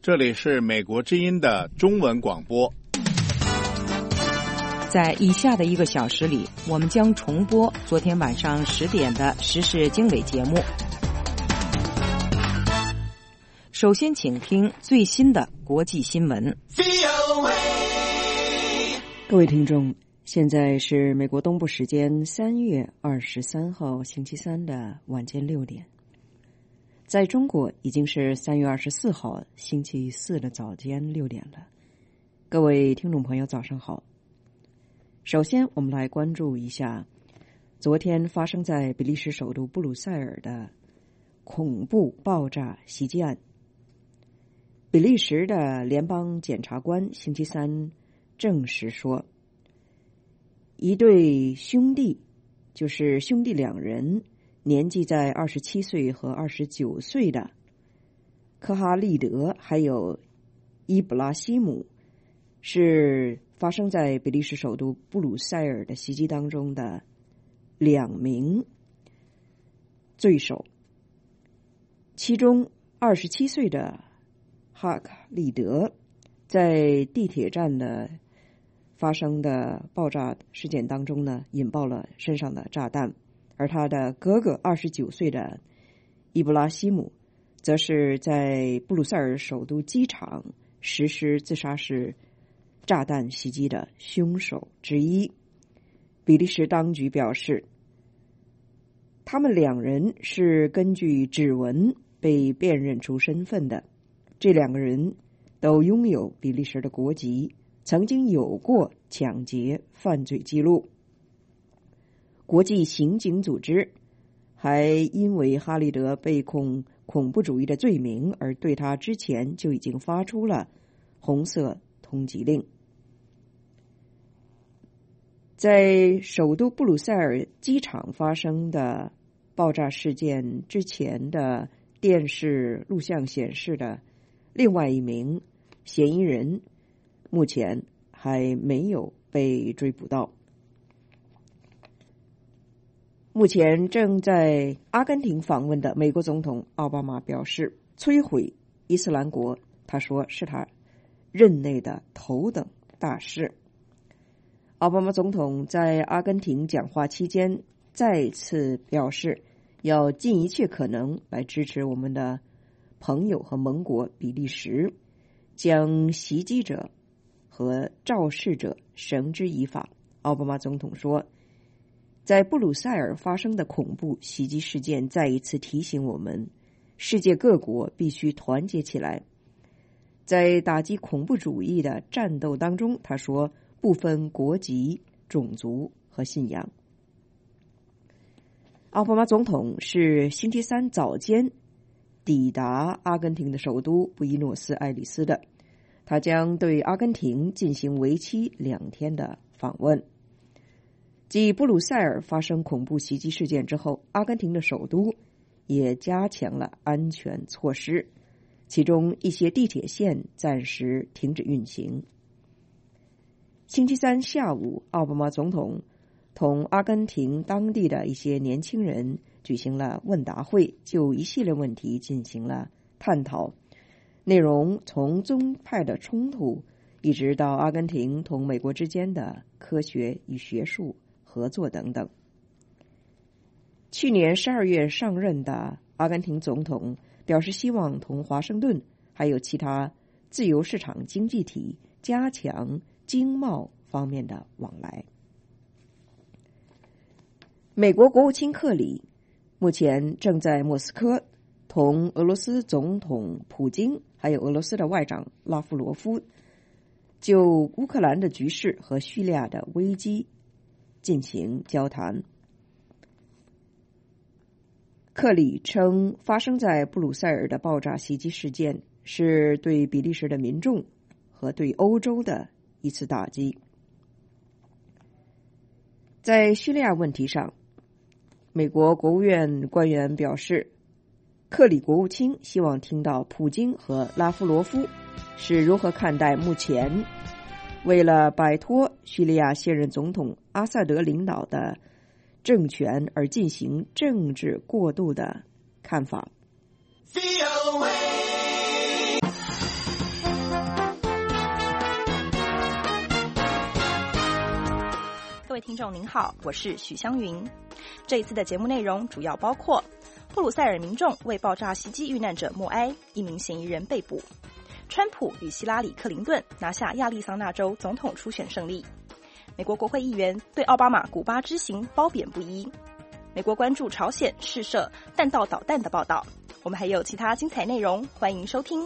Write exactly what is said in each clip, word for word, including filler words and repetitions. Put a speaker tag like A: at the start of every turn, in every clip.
A: 这里是美国之音的中文广播。
B: 在以下的一个小时里，我们将重播昨天晚上十点的时事经纬节目。首先请听最新的国际新闻。各位听众，现在是美国东部时间三月二十三号星期三的晚间六点，在中国已经是三月二十四号星期四的早间六点了。各位听众朋友，早上好。首先，我们来关注一下昨天发生在比利时首都布鲁塞尔的恐怖爆炸袭击案。比利时的联邦检察官星期三证实说，一对兄弟，就是兄弟两人，年纪在二十七岁和二十九岁的科哈利德还有伊布拉希姆，是发生在比利时首都布鲁塞尔的袭击当中的两名罪首。其中二十七岁的哈卡利德在地铁站的发生的爆炸事件当中呢，引爆了身上的炸弹，而他的哥哥二十九岁的伊布拉希姆则是在布鲁塞尔首都机场实施自杀式炸弹袭击的凶手之一。比利时当局表示，他们两人是根据指纹被辨认出身份的。这两个人都拥有比利时的国籍，曾经有过抢劫犯罪记录。国际刑警组织还因为哈利德被控恐怖主义的罪名，而对他之前就已经发出了红色通缉令。在首都布鲁塞尔机场发生的爆炸事件之前的电视录像显示的另外一名嫌疑人目前还没有被追捕到。目前正在阿根廷访问的美国总统奥巴马表示，摧毁伊斯兰国，他说是他任内的头等大事。奥巴马总统在阿根廷讲话期间再次表示，要尽一切可能来支持我们的朋友和盟国比利时，将袭击者和肇事者绳之以法。奥巴马总统说，在布鲁塞尔发生的恐怖袭击事件再一次提醒我们，世界各国必须团结起来，在打击恐怖主义的战斗当中，他说不分国籍、种族和信仰。奥巴马总统是星期三早间抵达阿根廷的首都布宜诺斯艾利斯的，他将对阿根廷进行为期两天的访问。继布鲁塞尔发生恐怖袭击事件之后，阿根廷的首都也加强了安全措施，其中一些地铁线暂时停止运行。星期三下午，奥巴马总统同阿根廷当地的一些年轻人举行了问答会，就一系列问题进行了探讨，内容从宗派的冲突一直到阿根廷同美国之间的科学与学术合作等等。去年十二月上任的阿根廷总统表示，希望同华盛顿还有其他自由市场经济体加强经贸方面的往来。美国国务卿克里目前正在莫斯科同俄罗斯总统普京还有俄罗斯的外长拉夫罗夫就乌克兰的局势和叙利亚的危机进行交谈。克里称，发生在布鲁塞尔的爆炸袭击事件是对比利时的民众和对欧洲的一次打击。在叙利亚问题上，美国国务院官员表示，克里国务卿希望听到普京和拉夫罗夫是如何看待目前为了摆脱叙利亚现任总统阿萨德领导的政权而进行政治过渡的看法。
C: 听众您好，我是许香云。这一次的节目内容主要包括布鲁塞尔民众为爆炸袭击遇难者默哀，一名嫌疑人被捕；川普与希拉里·克林顿拿下亚利桑那州总统初选胜利；美国国会议员对奥巴马古巴之行褒贬不一；美国关注朝鲜试射弹道导弹的报道。我们还有其他精彩内容，欢迎收听。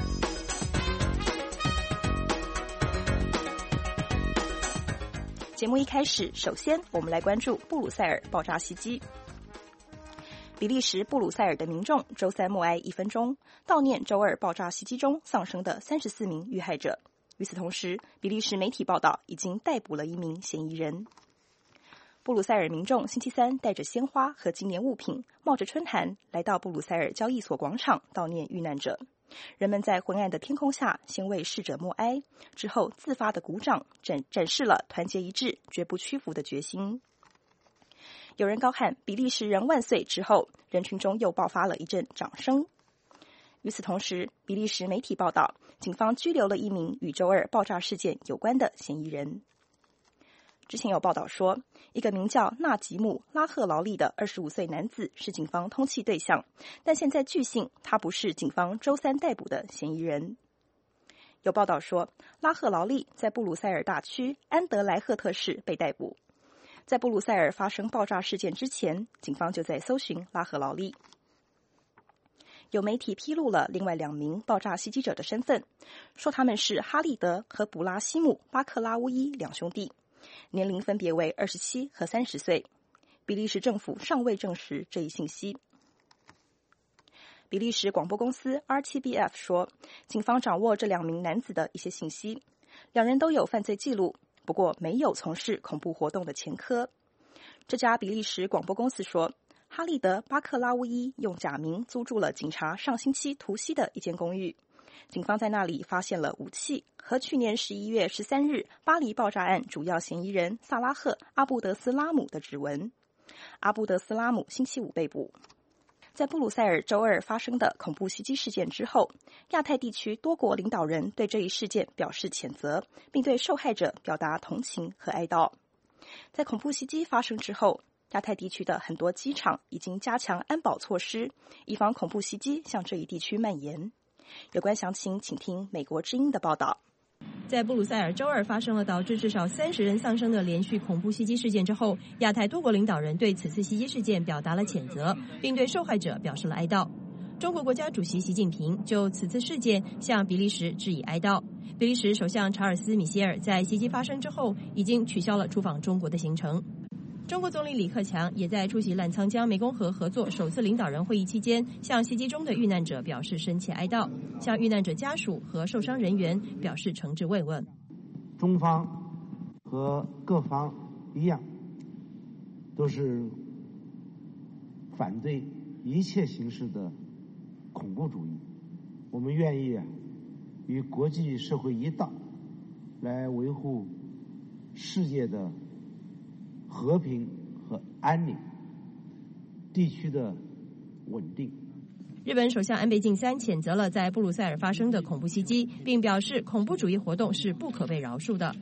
C: 节目一开始，首先我们来关注布鲁塞尔爆炸袭击。比利时布鲁塞尔的民众周三默哀一分钟，悼念周二爆炸袭击中丧生的三十四名遇害者。与此同时，比利时媒体报道已经逮捕了一名嫌疑人。布鲁塞尔民众星期三带着鲜花和纪念物品，冒着春寒来到布鲁塞尔交易所广场悼念遇难者。人们在昏暗的天空下先为逝者默哀，之后自发的鼓掌，展展示了团结一致、绝不屈服的决心。有人高喊“比利时人万岁”之后，人群中又爆发了一阵掌声。与此同时，比利时媒体报道，警方拘留了一名与周二爆炸事件有关的嫌疑人。之前有报道说，一个名叫纳吉姆·拉赫劳利的二十五岁男子是警方通缉对象，但现在据信他不是警方周三逮捕的嫌疑人。有报道说，拉赫劳利在布鲁塞尔大区安德莱赫特市被逮捕。在布鲁塞尔发生爆炸事件之前，警方就在搜寻拉赫劳利。有媒体披露了另外两名爆炸袭击者的身份，说他们是哈利德和布拉西姆·巴克拉乌伊两兄弟，年龄分别为二十七和三十岁。比利时政府尚未证实这一信息。比利时广播公司 R T B F 说，警方掌握这两名男子的一些信息，两人都有犯罪记录，不过没有从事恐怖活动的前科。这家比利时广播公司说，哈利德·巴克拉乌伊用假名租住了警察上星期突袭的一间公寓，警方在那里发现了武器和去年十一月十三日巴黎爆炸案主要嫌疑人萨拉赫·阿布德斯拉姆的指纹。阿布德斯拉姆星期五被捕。在布鲁塞尔周二发生的恐怖袭击事件之后，亚太地区多国领导人对这一事件表示谴责，并对受害者表达同情和哀悼。在恐怖袭击发生之后，亚太地区的很多机场已经加强安保措施，以防恐怖袭击向这一地区蔓延。有关详情，请听美国之音的报道。
D: 在布鲁塞尔周二发生了导致至少三十人丧生的连续恐怖袭击事件之后，亚太多国领导人对此次袭击事件表达了谴责，并对受害者表示了哀悼。中国国家主席习近平就此次事件向比利时致以哀悼。比利时首相查尔斯·米歇尔在袭击发生之后已经取消了出访中国的行程。中国总理李克强也在出席澜沧江湄公河合作首次领导人会议期间，向袭击中的遇难者表示深切哀悼，向遇难者家属和受伤人员表示诚挚慰问。
E: 中方和各方一样，都是反对一切形式的恐怖主义。我们愿意啊，与国际社会一道，来维护世界的和平和安宁，地区的稳定。
D: 日本首相安倍晋三谴责了在布鲁塞尔发生的恐怖袭击，并表示恐怖主义活动是不可被饶恕的。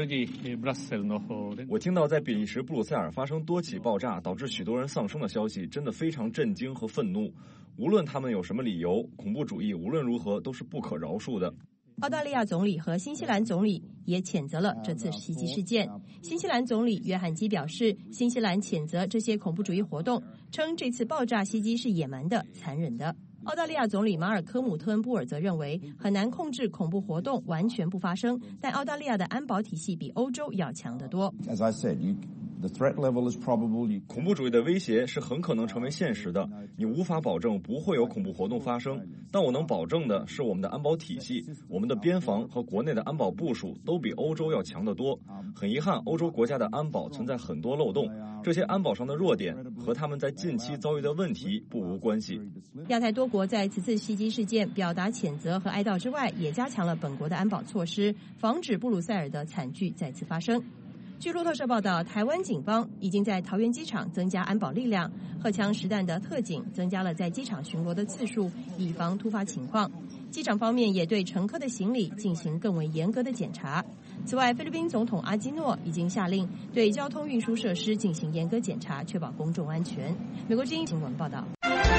F: 我听到在比利时布鲁塞尔发生多起爆炸，导致许多人丧生的消息，真的非常震惊和愤怒。无论他们有什么理由，恐怖主义无论如何都是不可饶恕的。
D: 澳大利亚总理和新西兰总理也谴责了这次袭击事件。新西兰总理约翰基表示，新西兰谴责这些恐怖主义活动，称这次爆炸袭击是野蛮的、残忍的。澳大利亚总理马尔科姆特恩布尔则认为，很难控制恐怖活动完全不发生，但澳大利亚的安保体系比欧洲要强得多。
F: As I said, you The threat level is probably... 恐怖主义的威胁是很可能成为现实的，你无法保证不会有恐怖活动发生，但我能保证的是我们的安保体系、我们的边防和国内的安保部署都比欧洲要强得多。很遗憾，欧洲国家的安保存在很多漏洞，这些安保上的弱点和他们在近期遭遇的问题不无关系。
D: 亚太多国在此次袭击事件表达谴责和哀悼之外，也加强了本国的安保措施，防止布鲁塞尔的惨剧再次发生。据路透社报道，台湾警方已经在桃园机场增加安保力量，荷枪实弹的特警增加了在机场巡逻的次数，以防突发情况。机场方面也对乘客的行李进行更为严格的检查。 此外，菲律宾总统阿基诺已经下令对交通运输设施进行严格检查，确保公众安全。美国之音新闻报道。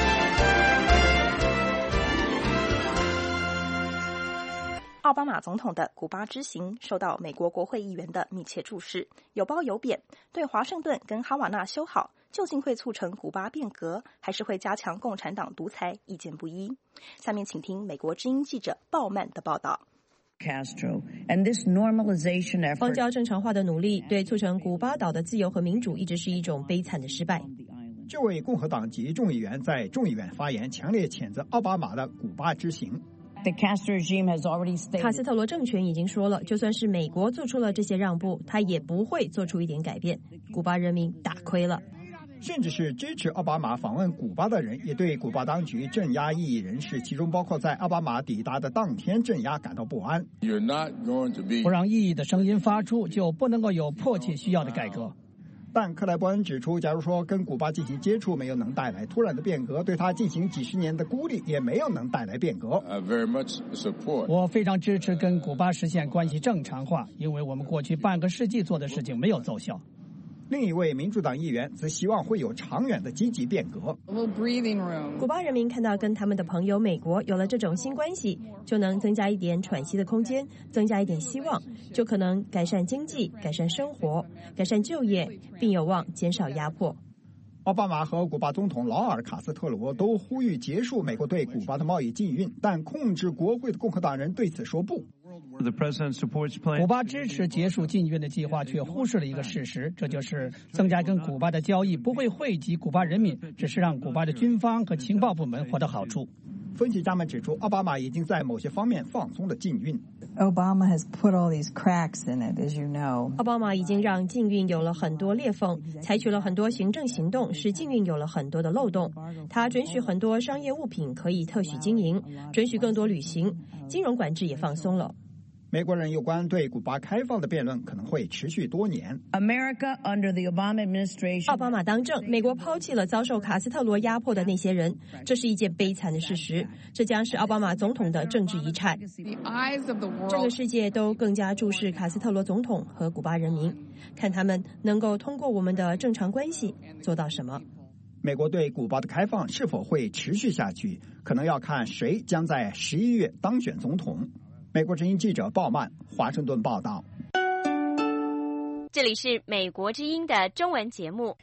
C: 奥巴马总统的古巴之行受到美国国会议员的密切注视，有褒有贬，对华盛顿跟哈瓦那修好究竟会促成古巴变革，还是会加强共产党独裁，意见不一。下面请听美国之音记者鲍曼的报道。
D: 邦交正常化的努力对促成古巴岛的自由和民主一直是一种悲惨的失败。
G: 这位共和党籍众议员在众议院发言，强烈谴责奥巴马的古巴之行。
D: 卡斯特罗政权已经说了，就算是美国做出了这些让步，他也不会做出一点改变。古巴人民打亏了。
G: 甚至是支持奥巴马访问古巴的人，也对古巴当局镇压异议人士，其中包括在奥巴马抵达的当天镇压感到不安。
H: 不让异议的声音发出，就不能够有迫切需要的改革。
G: 但克莱伯恩指出，假如说跟古巴进行接触没有能带来突然的变革，对他进行几十年的孤立也没有能带来变革。
H: 我非常支持跟古巴实现关系正常化，因为我们过去半个世纪做的事情没有奏效。
G: 另一位民主党议员则希望会有长远的积极变革。
D: 古巴人民看到跟他们的朋友美国有了这种新关系，就能增加一点喘息的空间，增加一点希望，就可能改善经济、改善生活、改善就业，并有望减少压迫。
G: 奥巴马和古巴总统劳尔·卡斯特罗都呼吁结束美国对古巴的贸易禁运，但控制国会的共和党人对此说不。
H: 古巴支持结束禁运的计划，却忽视了一个事实，这就是增加跟古巴的交易不会惠及古巴人民，只是让古巴的军方和情报部门获得好处。
G: 分析家们指出，奥巴马已经在某些方面放松了禁运。
I: Obama has put all these cracks in it, as you know.
D: 奥巴马已经让禁运有了很多裂缝，采取了很多行政行动，使禁运有了很多的漏洞。他准许很多商业物品可以特许经营，准许更多旅行，金融管制也放松了。
G: 美国人有关对古巴开放的辩论可能会持续多年。
I: America under the Obama administration.
D: 奥巴马当政，美国抛弃了遭受卡斯特罗压迫的那些人，这是一件悲惨的事实。这将是奥巴马总统的政治遗产。整个世界都更加注视卡斯特罗总统和古巴人民，看他们能够通过我们的正常关系做到什么。
G: 美国对古巴的开放是否会持续下去，可能要看谁将在十一月当选总统。美国之音记者鲍曼，华盛顿报道。
J: 这里是美国之音的中文节目。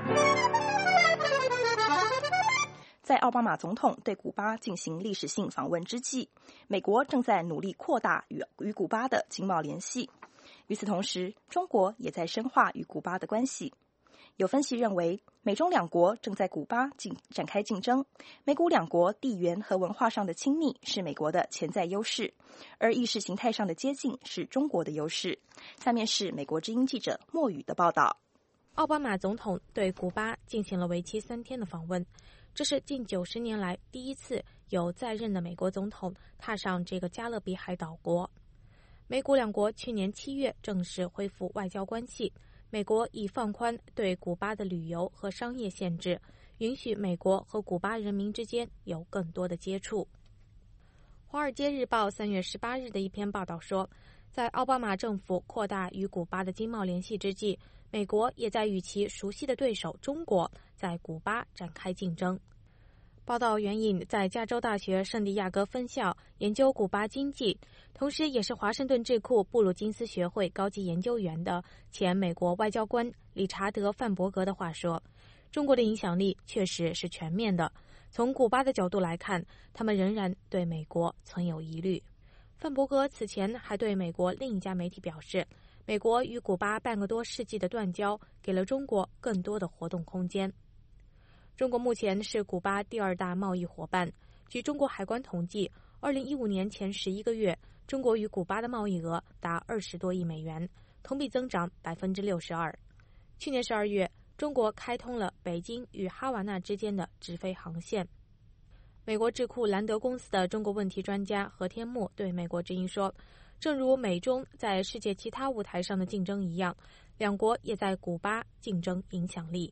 C: 在奥巴马总统对古巴进行历史性访问之际，美国正在努力扩大与与古巴的经贸联系。与此同时，中国也在深化与古巴的关系。有分析认为，美中两国正在古巴进展开竞争，美古两国地缘和文化上的亲密是美国的潜在优势，而意识形态上的接近是中国的优势。下面是美国之音记者莫宇的报道。
J: 奥巴马总统对古巴进行了为期三天的访问，这是近九十年来第一次有在任的美国总统踏上这个加勒比海岛国。美古两国去年七月正式恢复外交关系，美国已放宽对古巴的旅游和商业限制，允许美国和古巴人民之间有更多的接触。《华尔街日报》三月十八日的一篇报道说，在奥巴马政府扩大与古巴的经贸联系之际，美国也在与其熟悉的对手中国在古巴展开竞争。报道援引在加州大学圣地亚哥分校研究古巴经济，同时也是华盛顿智库布鲁金斯学会高级研究员的前美国外交官理查德·范伯格的话说，中国的影响力确实是全面的。从古巴的角度来看，他们仍然对美国存有疑虑。范伯格此前还对美国另一家媒体表示，美国与古巴半个多世纪的断交给了中国更多的活动空间。中国目前是古巴第二大贸易伙伴。据中国海关统计，二零一五年前十一个月，中国与古巴的贸易额达二十多亿美元，同比增长百分之六十二。去年十二月，中国开通了北京与哈瓦那之间的直飞航线。美国智库兰德公司的中国问题专家何天木对美国之音说，正如美中在世界其他舞台上的竞争一样，两国也在古巴竞争影响力。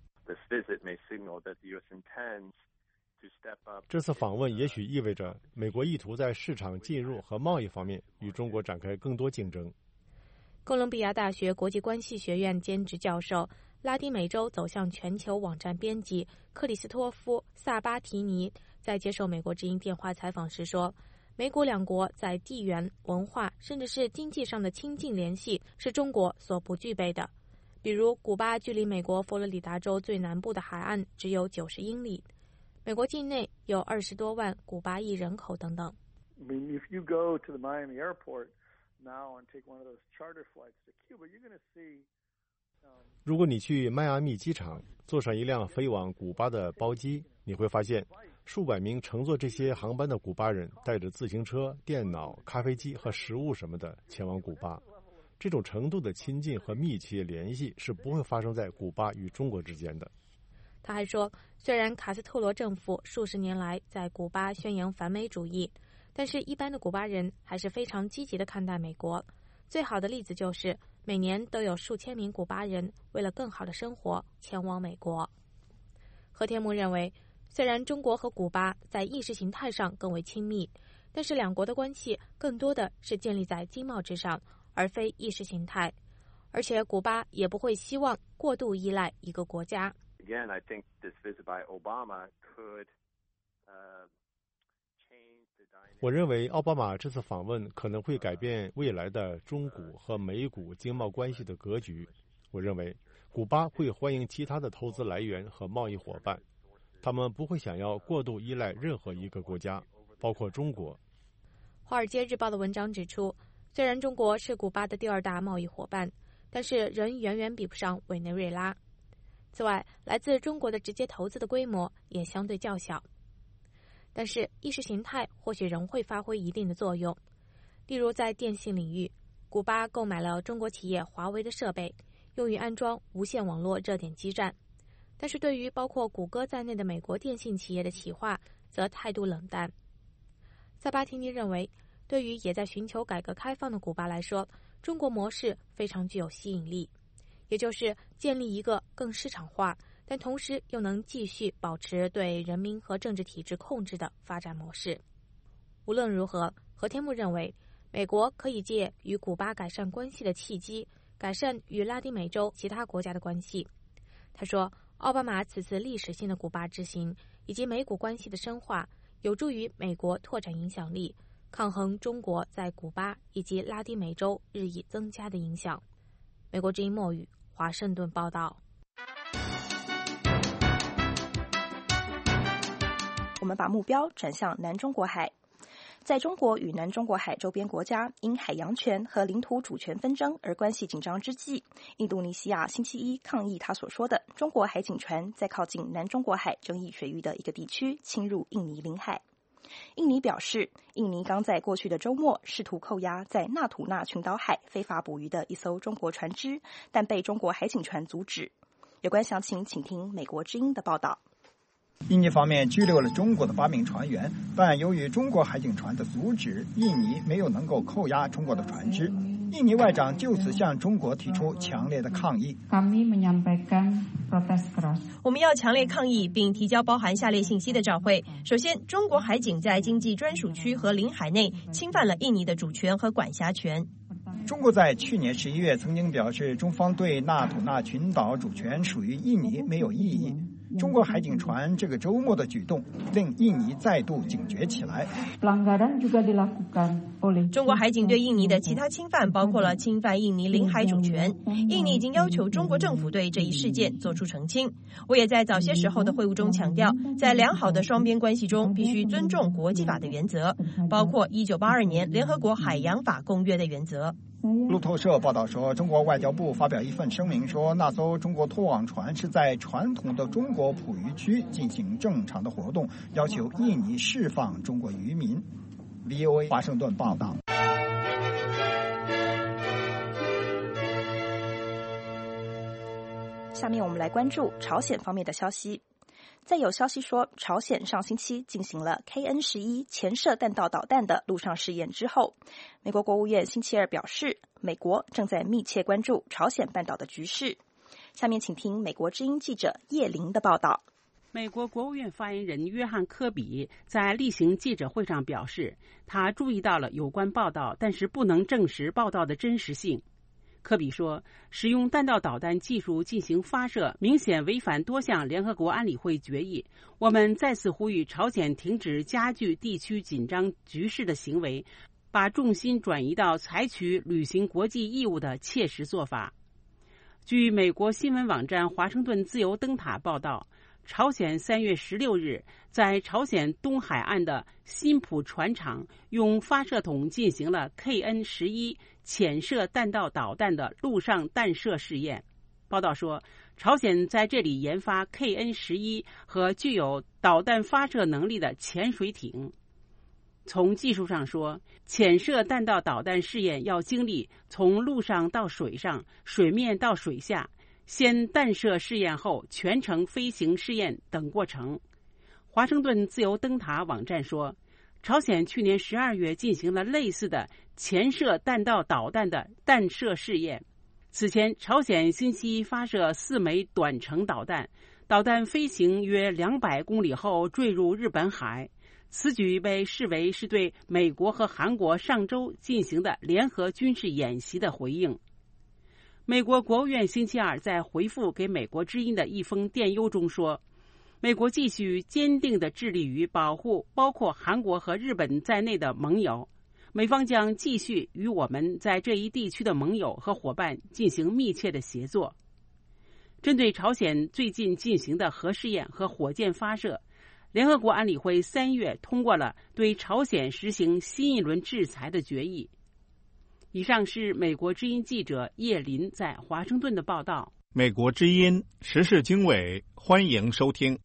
K: 这次访问也许意味着美国意图在市场进入和贸易方面与中国展开更多竞争。
J: 哥伦比亚大学国际关系学院兼职教授、拉丁美洲走向全球网站编辑克里斯托夫·萨巴提尼在接受美国之音电话采访时说，美古两国在地缘、文化甚至是经济上的亲近联系是中国所不具备的。比如，古巴距离美国佛罗里达州最南部的海岸只有九十英里，美国境内有二十多万古巴裔人口等等。
L: I mean, if you go to the Miami airport now and take one of those charter flights to Cuba, you're going to see.
K: 如果你去迈阿密机场，坐上一辆飞往古巴的包机，你会发现数百名乘坐这些航班的古巴人带着自行车、电脑、咖啡机和食物什么的前往古巴。这种程度的亲近和密切联系是不会发生在古巴与中国之间的。
J: 他还说，虽然卡斯特罗政府数十年来在古巴宣扬反美主义，但是一般的古巴人还是非常积极地看待美国。最好的例子就是每年都有数千名古巴人为了更好的生活前往美国。何天木认为，虽然中国和古巴在意识形态上更为亲密，但是两国的关系更多的是建立在经贸之上，而非意识形态，而且古巴也不会希望过度依赖一个国家。
M: Again, I think this visit by Obama could, uh, change the dynamic.
K: 我认为奥巴马这次访问可能会改变未来的中古和美古经贸关系的格局。我认为古巴会欢迎其他的投资来源和贸易伙伴，他们不会想要过度依赖任何一个国家，包括中国。《
J: 华尔街日报》的文章指出，虽然中国是古巴的第二大贸易伙伴，但是仍远远比不上委内瑞拉。此外，来自中国的直接投资的规模也相对较小。但是意识形态或许仍会发挥一定的作用。例如在电信领域，古巴购买了中国企业华为的设备，用于安装无线网络热点基站。但是对于包括谷歌在内的美国电信企业的企划，则态度冷淡。萨巴提尼认为，对于也在寻求改革开放的古巴来说，中国模式非常具有吸引力，也就是建立一个更市场化，但同时又能继续保持对人民和政治体制控制的发展模式。无论如何，何天木认为，美国可以借与古巴改善关系的契机，改善与拉丁美洲其他国家的关系。他说，奥巴马此次历史性的古巴之行以及美古关系的深化，有助于美国拓展影响力，抗衡中国在古巴以及拉丁美洲日益增加的影响。美国之音墨语华盛顿报道。
C: 我们把目标转向南中国海。在中国与南中国海周边国家因海洋权和领土主权纷争而关系紧张之际，印度尼西亚星期一抗议他所说的中国海警船在靠近南中国海争议水域的一个地区侵入印尼领海。印尼表示，印尼刚在过去的周末试图扣押在纳土纳群岛海非法捕鱼的一艘中国船只，但被中国海警船阻止。有关详情，请听美国之音的报道。
G: 印尼方面拘留了中国的八名船员，但由于中国海警船的阻止，印尼没有能够扣押中国的船只。印尼外长就此向中国提出强烈的抗议。
D: 我们要强烈抗议并提交包含下列信息的照会。首先，中国海警在经济专属区和领海内侵犯了印尼的主权和管辖权。
G: 中国在去年十一月曾经表示，中方对纳土纳群岛主权属于印尼没有异议。中国海警船这个周末的举动令印尼再度警觉起来。
D: 中国海警对印尼的其他侵犯包括了侵犯印尼领海主权。印尼已经要求中国政府对这一事件做出澄清。我也在早些时候的会晤中强调，在良好的双边关系中必须尊重国际法的原则，包括一九八二年联合国海洋法公约的原则。
G: 路透社报道说，中国外交部发表一份声明说，那艘中国拖网船是在传统的中国捕鱼区进行正常的活动，要求印尼释放中国渔民。V O A 华盛顿报道。
C: 下面我们来关注朝鲜方面的消息。再有消息说，朝鲜上星期进行了 K N 十一 潜射弹道导弹的陆上试验之后，美国国务院星期二表示，美国正在密切关注朝鲜半岛的局势。下面请听美国之音记者叶玲的报道。
N: 美国国务院发言人约翰·科比在例行记者会上表示，他注意到了有关报道，但是不能证实报道的真实性。 科比说，使用弹道导弹技术进行发射明显违反多项联合国安理会决议。我们再次呼吁朝鲜停止加剧地区紧张局势的行为，把重心转移到采取履行国际义务的切实做法。据美国新闻网站华盛顿自由灯塔报道，朝鲜三月十六日在朝鲜东海岸的新浦船厂用发射筒进行了 K N 十一 潜射弹道导弹的陆上弹射试验。报道说，朝鲜在这里研发 K N 十一 和具有导弹发射能力的潜水艇。从技术上说，潜射弹道导弹试验要经历从陆上到水上、水面到水下，先弹射试验后全程飞行试验等过程。华盛顿自由灯塔网站说，朝鲜去年十二月进行了类似的潜射弹道导弹的弹射试验。此前，朝鲜星期一发射四枚短程导弹，导弹飞行约两百公里后坠入日本海。此举被视为是对美国和韩国上周进行的联合军事演习的回应。美国国务院星期二在回复给美国之音的一封电邮中说，美国继续坚定地致力于保护包括韩国和日本在内的盟友，美方将继续与我们在这一地区的盟友和伙伴进行密切的协作。针对朝鲜最近进行的核试验和火箭发射，联合国安理会三月通过了对朝鲜实行新一轮制裁的决议。以上是美国之音记者叶林在华盛顿的报道。
A: 美国之音时事经纬，欢迎收听。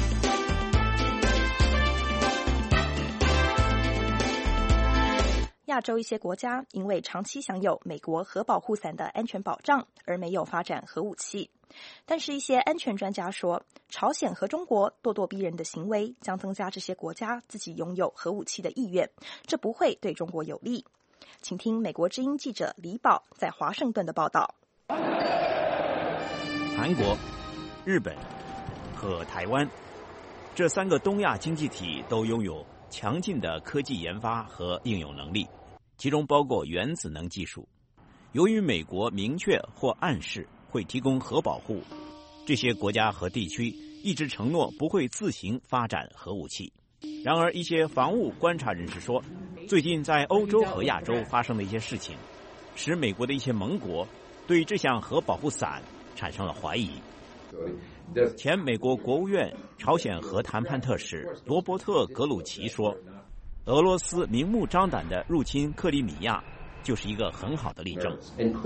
C: 亚洲一些国家因为长期享有美国核保护伞的安全保障而没有发展核武器，但是一些安全专家说，朝鲜和中国咄咄逼人的行为将增加这些国家自己拥有核武器的意愿，这不会对中国有利。请听美国之音记者李宝在华盛顿的报道。
O: 韩国、日本和台湾这三个东亚经济体都拥有强劲的科技研发和应用能力，其中包括原子能技术。由于美国明确或暗示会提供核保护，这些国家和地区一直承诺不会自行发展核武器。然而，一些防务观察人士说，最近在欧洲和亚洲发生的一些事情，使美国的一些盟国对这项核保护伞产生了怀疑。前美国国务院朝鲜核谈判特使罗伯特·格鲁奇说，俄罗斯明目张胆地入侵克里米亚就是一个很好的例证。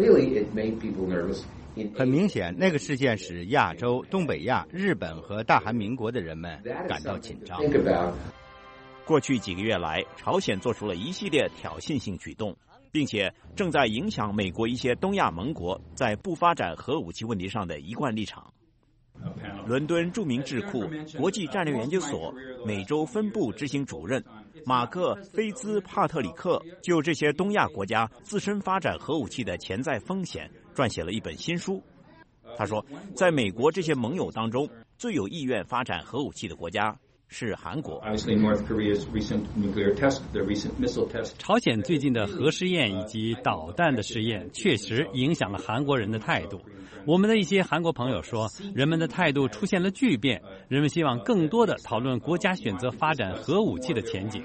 P: 很明显，那个事件使亚洲、东北亚、日本和大韩民国的人们感到紧张。
O: 过去几个月来，朝鲜做出了一系列挑衅性举动，并且正在影响美国一些东亚盟国在不发展核武器问题上的一贯立场。伦敦著名智库国际战略研究所美洲分部执行主任马克·菲兹帕特里克就这些东亚国家自身发展核武器的潜在风险撰写了一本新书。他说，在美国这些盟友当中，最有意愿发展核武器的国家是韩国。
Q: 朝鲜最近的核试验以及导弹的试验确实影响了韩国人的态度。我们的一些韩国朋友说，人们的态度出现了巨变，人们希望更多的讨论国家选择发展核武器的前景。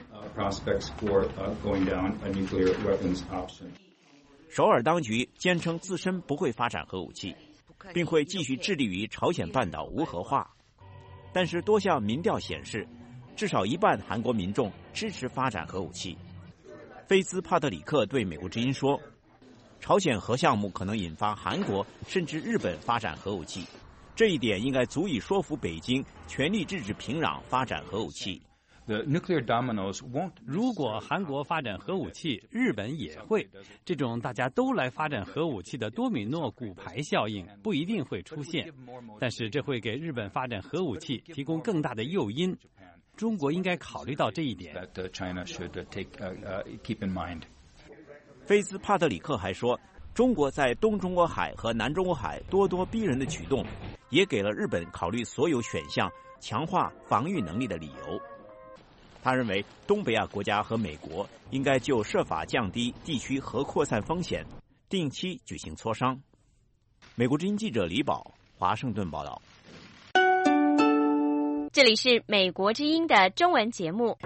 O: 首尔当局坚称自身不会发展核武器，并会继续致力于朝鲜半岛无核化。但是多项民调显示，至少一半韩国民众支持发展核武器。菲兹帕特里克对美国之音说，朝鲜核项目可能引发韩国甚至日本发展核武器，这一点应该足以说服北京全力制止平壤发展核武器。
Q: 如果韩国发展核武器，日本也会。这种大家都来发展核武器的多米诺骨牌效应不一定会出现，但是这会给日本发展核武器提供更大的诱因。中国应该考虑到这一点。
O: 菲兹帕特里克还说，中国在东中国海和南中国海咄咄逼人的举动，也给了日本考虑所有选项强化防御能力的理由。他认为，东北亚国家和美国应该就设法降低地区核扩散风险， 定期举行磋商。美国之音记者李宝华盛顿报道。
R: 这里是美国之音的中文节目。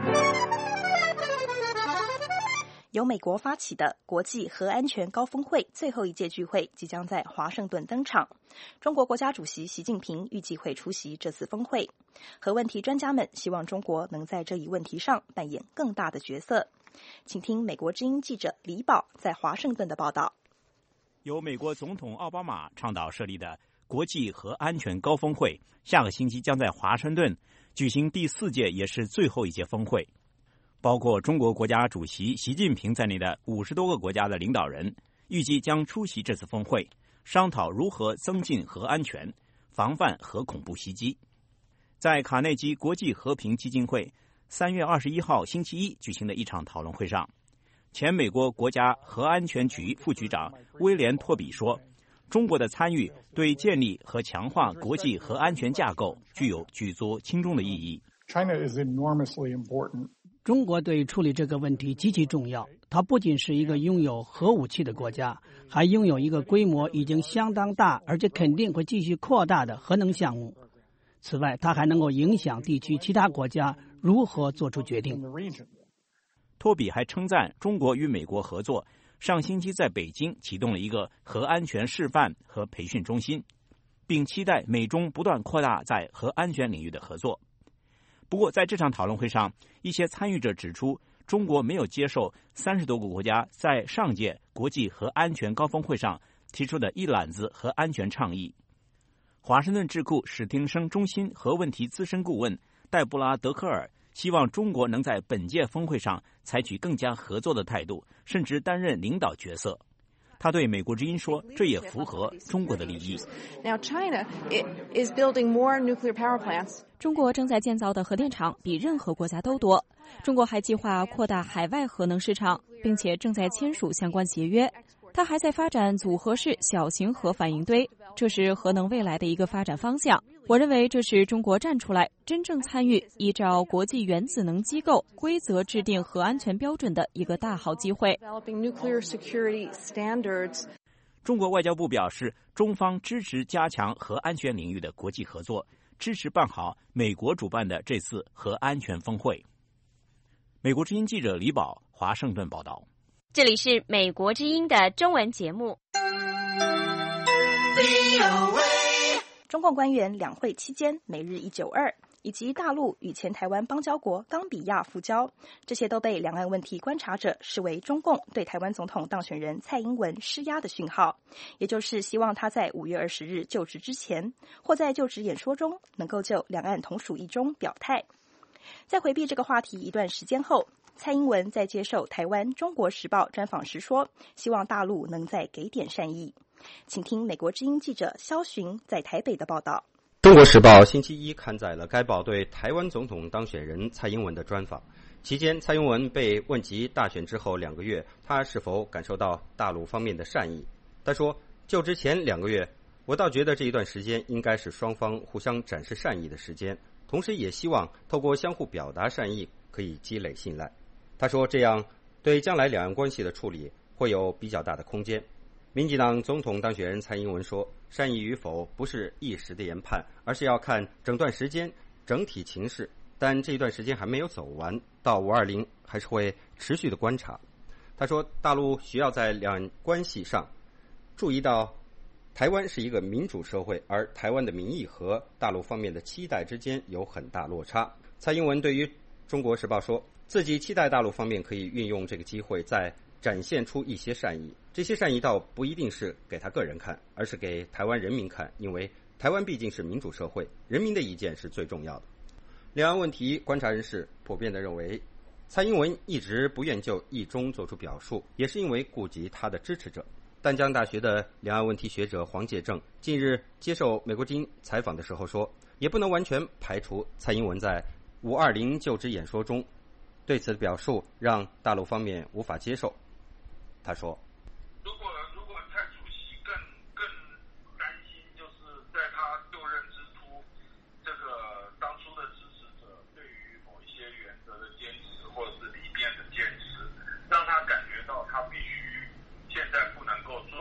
C: 由美国发起的国际核安全高峰会最后一届聚会即将在华盛顿登场。中国国家主席习近平预计会出席这次峰会。核问题专家们希望中国能在这一问题上扮演更大的角色。请听美国之音记者李宝在华盛顿的报道。
O: 由美国总统奥巴马倡导设立的国际核安全高峰会，下个星期将在华盛顿举行第四届也是最后一届峰会。包括中国国家主席习近平在内的五十多个国家的领导人预计将出席这次峰会，商讨如何增进核安全，防范核恐怖袭击。在卡内基国际和平基金会三月二十一号星期一举行的一场讨论会上，前美国国家核安全局副局长威廉托比说，中国的参与对建立和强化国际核安全架构具有举足轻重的意义。
S: China is enormously important.
H: 中国对处理这个问题极其重要，它不仅是一个拥有核武器的国家，还拥有一个规模已经相当大，而且肯定会继续扩大的核能项目。此外，它还能够影响地区其他国家如何做出决定。
O: 托比还称赞中国与美国合作，上星期在北京启动了一个核安全示范和培训中心，并期待美中不断扩大在核安全领域的合作。不过，在这场讨论会上，一些参与者指出，中国没有接受三十多个国家在上届国际核安全高峰会上提出的一揽子核安全倡议。华盛顿智库史汀生中心核问题资深顾问戴布拉·德科尔希望中国能在本届峰会上采取更加合作的态度，甚至担任领导角色。他对美国之音说，这也符合中国的利益。
T: Now China is building more nuclear power plants.
U: 中国正在建造的核电厂比任何国家都多。中国还计划扩大海外核能市场，并且正在签署相关协约。它还在发展组合式小型核反应堆，这是核能未来的一个发展方向。我认为这是中国站出来真正参与依照国际原子能机构规则制定核安全标准的一个大好机会。
O: 中国外交部表示，中方支持加强核安全领域的国际合作，支持办好美国主办的这次核安全峰会。美国之音记者李宝华盛顿报道。
R: 这里是美国之音的中文节目。
C: 中共官员两会期间美日一九二，以及大陆与前台湾邦交国冈比亚复交，这些都被两岸问题观察者视为中共对台湾总统当选人蔡英文施压的讯号，也就是希望他在五月二十日就职之前，或在就职演说中能够就两岸同属一中表态。在回避这个话题一段时间后，蔡英文在接受台湾《中国时报》专访时说，希望大陆能再给点善意。请听美国之音记者肖寻在台北的报道。
V: 中国时报星期一刊载了该报对台湾总统当选人蔡英文的专访，期间蔡英文被问及大选之后两个月他是否感受到大陆方面的善意。他说，就职前两个月，我倒觉得这一段时间应该是双方互相展示善意的时间，同时也希望透过相互表达善意可以积累信赖。他说，这样对将来两岸关系的处理会有比较大的空间。民进党总统当选人蔡英文说，善意与否不是一时的研判，而是要看整段时间整体情势，但这一段时间还没有走完，到五二零还是会持续的观察。他说，大陆需要在两岸关系上注意到台湾是一个民主社会，而台湾的民意和大陆方面的期待之间有很大落差。蔡英文对于中国时报说，自己期待大陆方面可以运用这个机会再展现出一些善意，这些善意倒不一定是给他个人看，而是给台湾人民看，因为台湾毕竟是民主社会，人民的意见是最重要的。两岸问题观察人士普遍地认为，蔡英文一直不愿就一中做出表述，也是因为顾及他的支持者。淡江大学的两岸问题学者黄介正近日接受美国之音采访的时候说，也不能完全排除蔡英文在五二零就职演说中对此的表述让大陆方面无法接受。他说，
W: 如果如果蔡主席更更担心，就是在他就任之初，这个当初的支持者对于某一些原则的坚持或者是理念的坚持，让他感觉到他必须现在不能够遵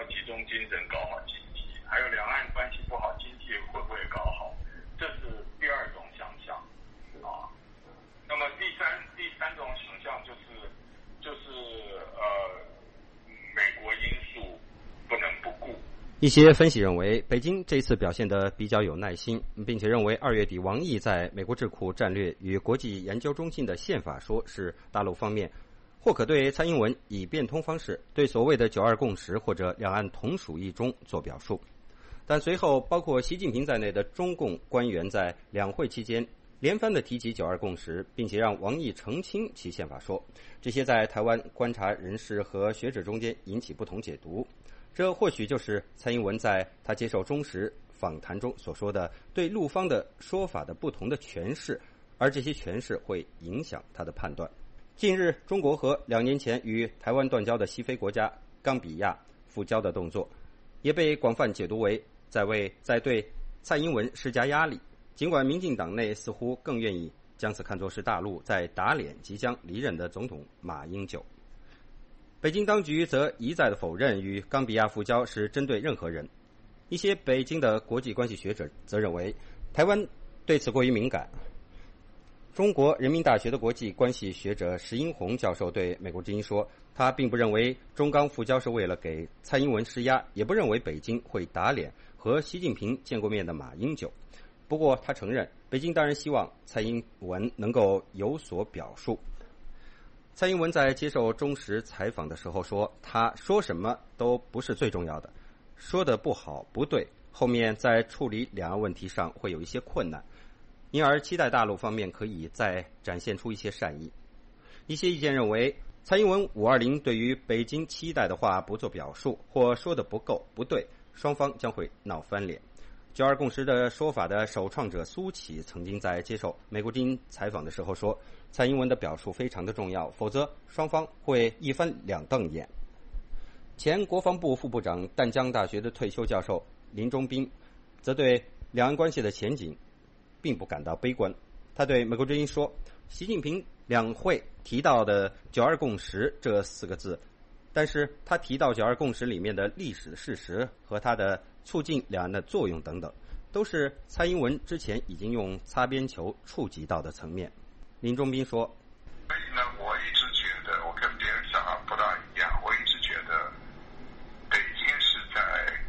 W: 集中精神搞好经济，还有两岸关系不好，经济会不会搞好？这是第二种想象啊。那么第三第三种想象就是就是呃美国因素不能不顾。
V: 一些分析认为，北京这次表现得比较有耐心，并且认为二月底王毅在美国智库战略与国际研究中心的宪法说是大陆方面或可对蔡英文以变通方式对所谓的九二共识或者两岸同属一中做表述。但随后包括习近平在内的中共官员在两会期间连番地提及九二共识，并且让王毅澄清其宪法说，这些在台湾观察人士和学者中间引起不同解读。这或许就是蔡英文在他接受中时访谈中所说的对陆方的说法的不同的诠释，而这些诠释会影响他的判断。近日，中国和两年前与台湾断交的西非国家冈比亚复交的动作，也被广泛解读为在为在对蔡英文施加压力。尽管民进党内似乎更愿意将此看作是大陆在打脸即将离任的总统马英九。北京当局则一再的否认与冈比亚复交是针对任何人。一些北京的国际关系学者则认为，台湾对此过于敏感。中国人民大学的国际关系学者石英红教授对美国之音说，他并不认为中冈复交是为了给蔡英文施压，也不认为北京会打脸和习近平见过面的马英九。不过他承认，北京当然希望蔡英文能够有所表述。蔡英文在接受中时采访的时候说，他说什么都不是最重要的，说的不好不对，后面在处理两岸问题上会有一些困难，因而期待大陆方面可以再展现出一些善意。一些意见认为，蔡英文五二零对于北京期待的话不做表述，或说的不够不对，双方将会闹翻脸。九二共识的说法的首创者苏起曾经在接受美国之音采访的时候说，蔡英文的表述非常的重要，否则双方会一翻两瞪眼。前国防部副部长、淡江大学的退休教授林中斌则对两岸关系的前景并不感到悲观。他对美国之音说，习近平两会提到的九二共识这四个字，但是他提到九二共识里面的历史事实和他的促进两岸的作用等等，都是蔡英文之前已经用擦边球触及到的层面。林中斌说，
W: 所以呢，我一直觉得我跟别人想法不大一样，我一直觉得北京是在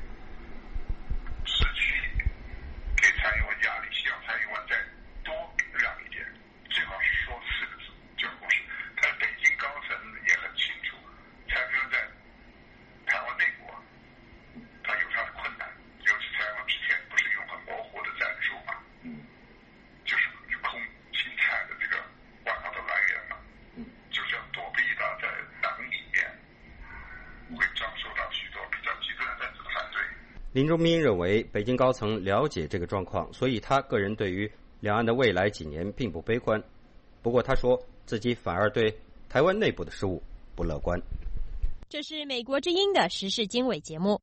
W: 持续给蔡英文压力，希望蔡英文再多让一点，最好是说四个字九二共识。但是北京高层也很清楚，蔡英文在台湾内部他有他的困难，尤其蔡英文之前不是用很模糊的战术嘛，嗯，就是空心菜的这个外号的来源嘛，嗯，就是要躲避到在党里面会遭受到许多比较极端分子的反对。
V: 林中斌认为，北京高层了解这个状况，所以他个人对于两岸的未来几年并不悲观。不过他说自己反而对台湾内部的事务不乐观。
U: 这是美国之音的时事经纬节目。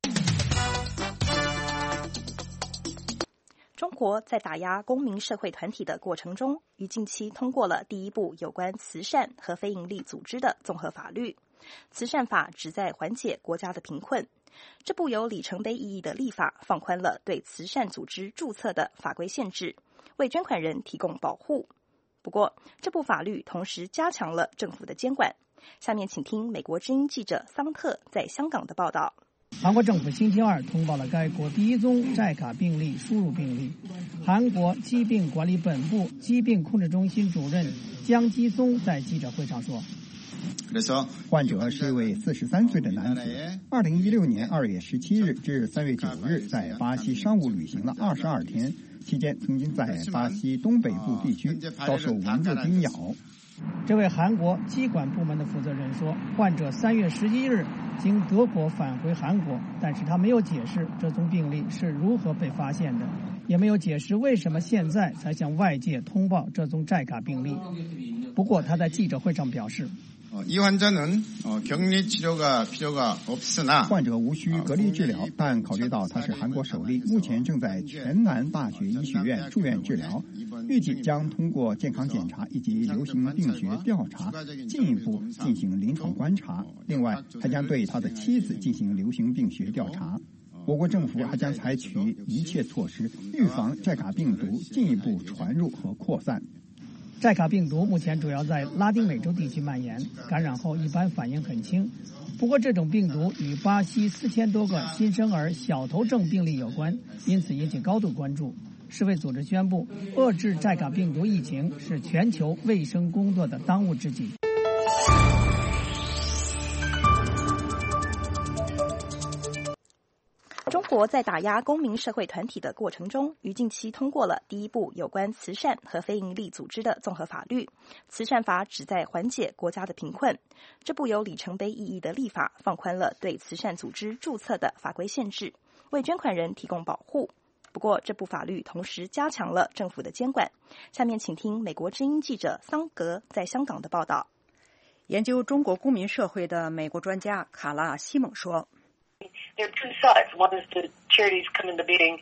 C: 中国在打压公民社会团体的过程中，于近期通过了第一部有关慈善和非营利组织的综合法律。慈善法旨在缓解国家的贫困。这部有里程碑意义的立法放宽了对慈善组织注册的法规限制，为捐款人提供保护。不过，这部法律同时加强了政府的监管。下面请听美国之音记者桑特在香港的报道。
H: 韩国政府星期二通报了该国第一宗寨卡病例输入病例。韩国疾病管理本部疾病控制中心主任姜基松在记者会上说，
G: 患者是一位四十三岁的男子，二零一六年二月十七日至三月九日在巴西商务旅行了二十二天，期间曾经在巴西东北部地区遭受蚊子叮咬。
H: 这位韩国疾管部门的负责人说，患者三月十一日经德国返回韩国，但是他没有解释这宗病例是如何被发现的，也没有解释为什么现在才向外界通报这宗寨卡病例。不过他在记者会上表示，
G: 患者无需隔离治疗，但考虑到他是韩国首例，目前正在全南大学医学院住院治疗。 预计将通过健康检查以及流行病学调查，进一步进行临床观察。另外，还将对他的妻子进行流行病学调查。我国政府还将采取一切措施，预防寨卡病毒进一步传入和扩散。
H: 寨卡病毒目前主要在拉丁美洲地区蔓延，感染后一般反应很轻。不过，这种病毒与巴西四千多个新生儿小头症病例有关，因此引起高度关注。世卫组织宣布，遏制寨卡病毒疫情是全球卫生工作的当务之急。
C: 中国在打压公民社会团体的过程中，于近期通过了第一部有关慈善和非营利组织的综合法律。慈善法旨在缓解国家的贫困。这部有里程碑意义的立法放宽了对慈善组织注册的法规限制，为捐款人提供保护。不过，这部法律同时加强了政府的监管。下面请听美国之音记者桑格在香港的报道。
B: 研究中国公民社会的美国专家卡拉·西蒙说。
E: There are two sides. One is the charities come into being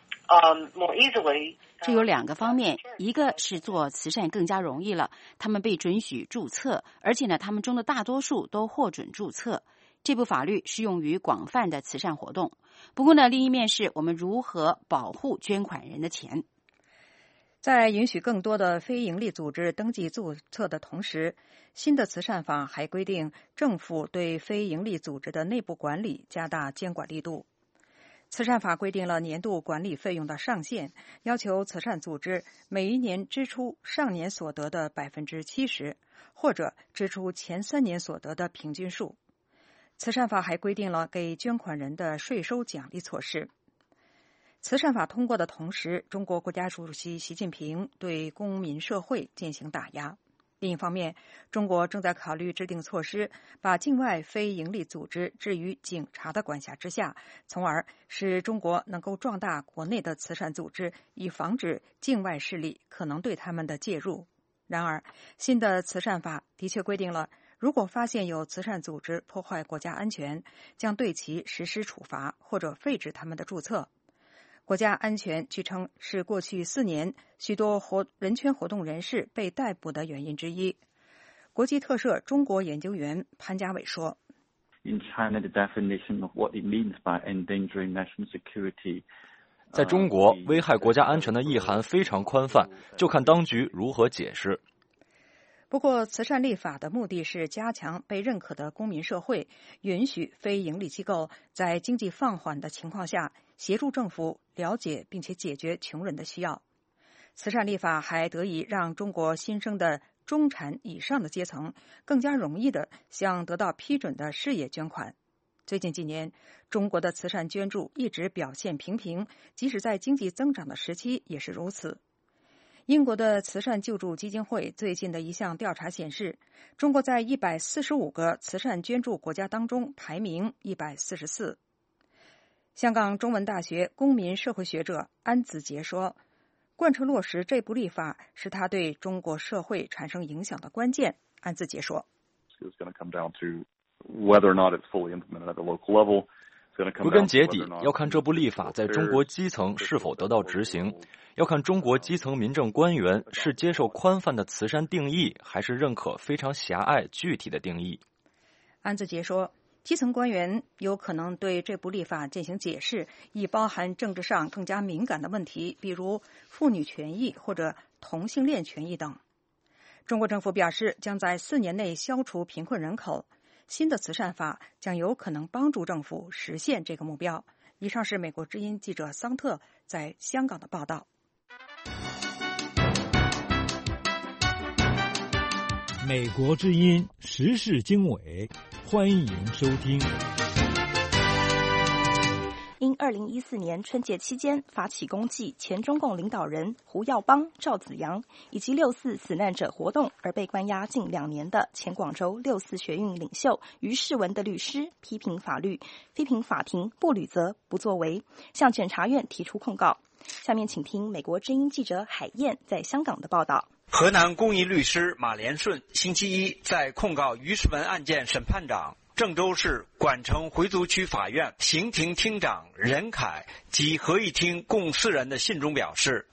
E: um, more easily.
F: 这有两个方面，一个是做慈善更加容易了，他们被准许注册，而且呢，他们中的大多数都获准注册。这部法律适用于广泛的慈善活动。不过呢，另一面是我们如何保护捐款人的钱。
B: 在允许更多的非营利组织登记注册的同时，新的慈善法还规定政府对非营利组织的内部管理加大监管力度。慈善法规定了年度管理费用的上限，要求慈善组织每一年支出上年所得的 百分之七十， 或者支出前三年所得的平均数。慈善法还规定了给捐款人的税收奖励措施。慈善法通过的同时，中国国家主席习近平对公民社会进行打压。另一方面，中国正在考虑制定措施，把境外非营利组织置于警察的管辖之下，从而使中国能够壮大国内的慈善组织，以防止境外势力可能对他们的介入。然而，新的慈善法的确规定了，如果发现有慈善组织破坏国家安全，将对其实施处罚或者废止他们的注册。国家安全据称是过去四年许多活人权活动人士被逮捕的原因之一。国际特赦中国研究员潘家伟说
X: In China, the definition of what it means by endangering national security
Y: 在中国，危害国家安全的意涵非常宽泛，就看当局如何解释。
B: 不过，慈善立法的目的是加强被认可的公民社会，允许非营利机构在经济放缓的情况下，协助政府了解并且解决穷人的需要。慈善立法还得以让中国新生的中产以上的阶层更加容易地向得到批准的事业捐款。最近几年，中国的慈善捐助一直表现平平，即使在经济增长的时期也是如此。英国的慈善救助基金会最近的一项调查显示，中国在一百四十五个慈善捐助国家当中排名一百四十四。香港中文大学公民社会学者安子杰说，贯彻落实这部立法是他对中国社会产生影响的关键。安子杰说，
Y: 归根结底，要看这部立法在中国基层是否得到执行，要看中国基层民政官员是接受宽泛的慈善定义，还是认可非常狭隘具体的定义。
B: 安子杰说，基层官员有可能对这部立法进行解释，以包含政治上更加敏感的问题，比如妇女权益或者同性恋权益等。中国政府表示，将在四年内消除贫困人口。新的慈善法将有可能帮助政府实现这个目标。以上是美国之音记者桑特在香港的报道。
A: 美国之音时事经纬，欢迎收听。
C: 因二零一四年春节期间发起攻击前中共领导人胡耀邦、赵紫阳以及六四死难者活动而被关押近两年的前广州六四学运领袖于世文的律师批评法律批评法庭不履责不作为，向检察院提出控告。下面请听美国之音记者海燕在香港的报道。
Z: 河南公益律师马连顺星期一在控告于世文案件审判长郑州市管城回族区法院刑庭厅长任凯及合议厅共四人的信中表示，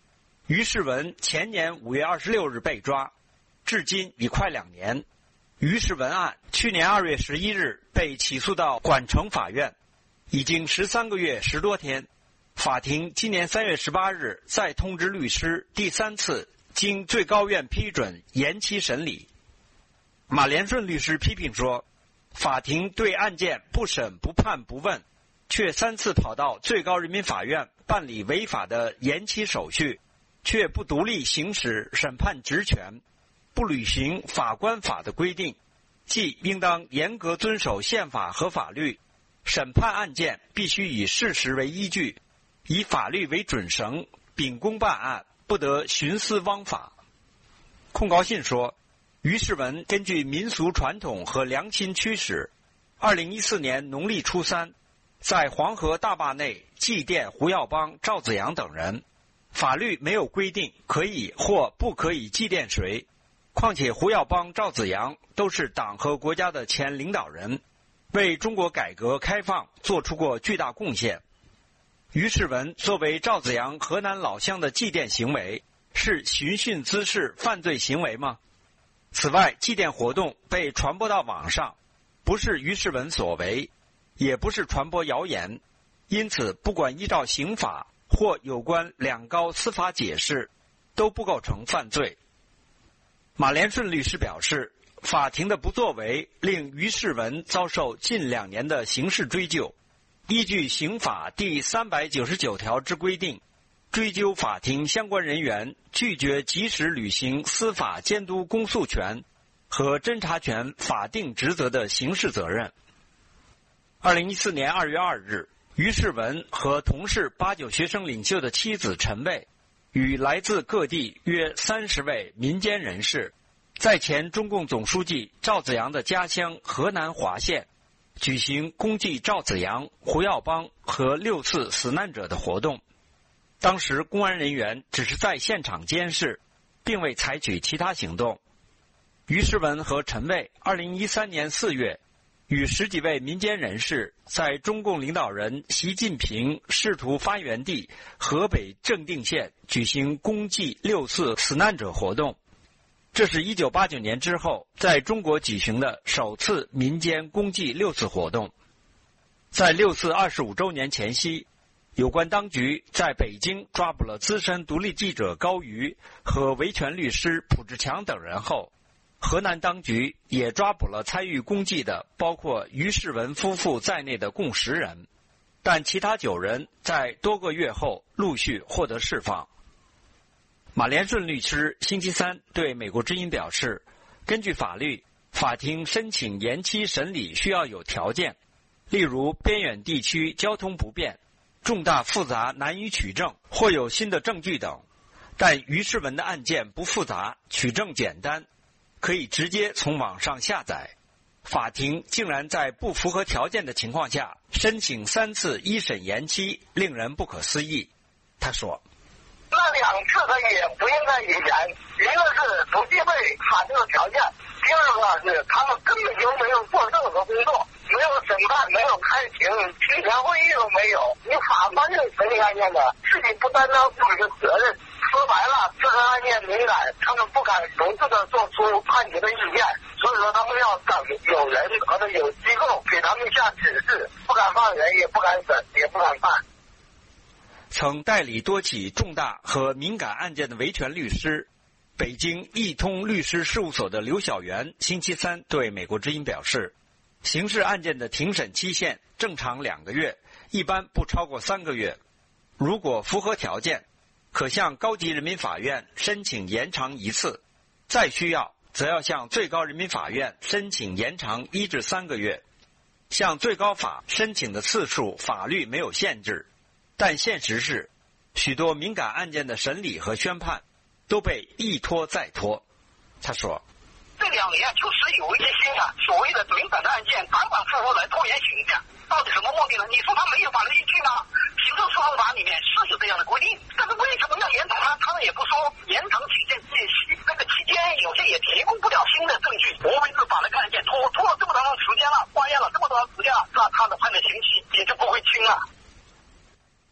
Z: 于世文前年五月二十六日被抓，至今已快两年。于世文案去年二月十一日被起诉到管城法院，已经十三个月十多天。法庭今年三月十八日再通知律师第三次经最高院批准延期审理。马连顺律师批评说，法庭对案件不审不判不问，却三次跑到最高人民法院办理违法的延期手续，却不独立行使审判职权，不履行法官法的规定，即应当严格遵守宪法和法律，审判案件必须以事实为依据，以法律为准绳，秉公办案，不得徇私枉法。控告信说，于世文根据民俗传统和良心驱使，二零一四年农历初三，在黄河大坝内祭奠胡耀邦、赵子阳等人。法律没有规定可以或不可以祭奠谁，况且胡耀邦、赵子阳都是党和国家的前领导人，为中国改革开放做出过巨大贡献。于世文作为赵子阳河南老乡的祭奠行为，是寻衅滋事犯罪行为吗？此外，祭奠活动被传播到网上，不是于世文所为，也不是传播谣言，因此不管依照刑法或有关两高司法解释，都不构成犯罪。马连顺律师表示，法庭的不作为令于世文遭受近两年的刑事追究。依据刑法第三百九十九条之规定，追究法庭相关人员拒绝及时履行司法监督公诉权和侦查权法定职责的刑事责任。二零一四年二月二日，于世文和同是八九学生领袖的妻子陈卫，与来自各地约三十位民间人士，在前中共总书记赵紫阳的家乡河南滑县举行公祭赵紫阳、胡耀邦和六次死难者的活动。当时公安人员只是在现场监视，并未采取其他行动。于世文和陈卫二零一三年四月与十几位民间人士在中共领导人习近平仕途发源地河北正定县举行公祭六次死难者活动。这是一九八九年之后在中国举行的首次民间公祭六次活动。在六四二十五周年前夕，有关当局在北京抓捕了资深独立记者高瑜和维权律师卜志强等人后，河南当局也抓捕了参与公祭的包括于世文夫妇在内的共十人，但其他九人在多个月后陆续获得释放。马连顺律师星期三对美国之音表示，根据法律，法庭申请延期审理需要有条件，例如边远地区交通不便、重大复杂难以取证或有新的证据等。但于世文的案件不复杂，取证简单，可以直接从网上下载。法庭竟然在不符合条件的情况下申请三次一审延期，令人不可思议。他说，
D: 那两次他也不应该延，一个是不具备法定的条件，第二个是他们根本就没有做任何工作，没有审判，没有开庭，庭前会议都没有。你法官是审理案件的，自己不担当自己的责任。说白了，这个案件敏感，他们不敢独自的做出判决的意见，所以说他们要等有人或者有机构给他们下指示，不敢放人，也不敢审，也不敢判。
Z: 曾代理多起重大和敏感案件的维权律师、北京易通律师事务所的刘晓元星期三对美国之音表示，刑事案件的庭审期限正常两个月，一般不超过三个月。如果符合条件，可向高级人民法院申请延长一次，再需要则要向最高人民法院申请延长一至三个月。向最高法申请的次数法律没有限制，但现实是，许多敏感案件的审理和宣判都被一拖再拖。他说，
D: 这两年就是有一些心啊，所谓的敏感的案件反反复复来拖延刑假，到底什么目的呢？你说他没有法律依据吗？刑事诉讼法里面是有这样的规定，但是为什么要延长呢？他们也不说延长期限期，那个期间有些也提供不了新的证据，无非是把那个案件拖拖了这么长时间了，关押了这么长时间了，那他的判的刑期也就不会轻了。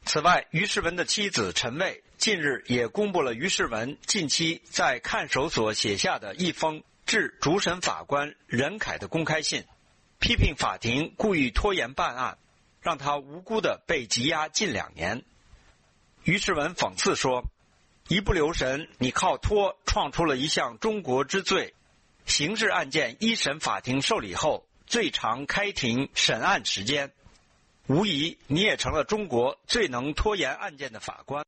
Z: 此外，于世文的妻子陈蔚近日也公布了于世文近期在看守所写下的一封致主审法官任凯的公开信，批评法庭故意拖延办案，让他无辜地被羁押近两年。于世文讽刺说，一不留神，你靠拖创出了一项中国之最，刑事案件一审法庭受理后最长开庭审案时间，无疑你也成了中国最能拖延案件的法官。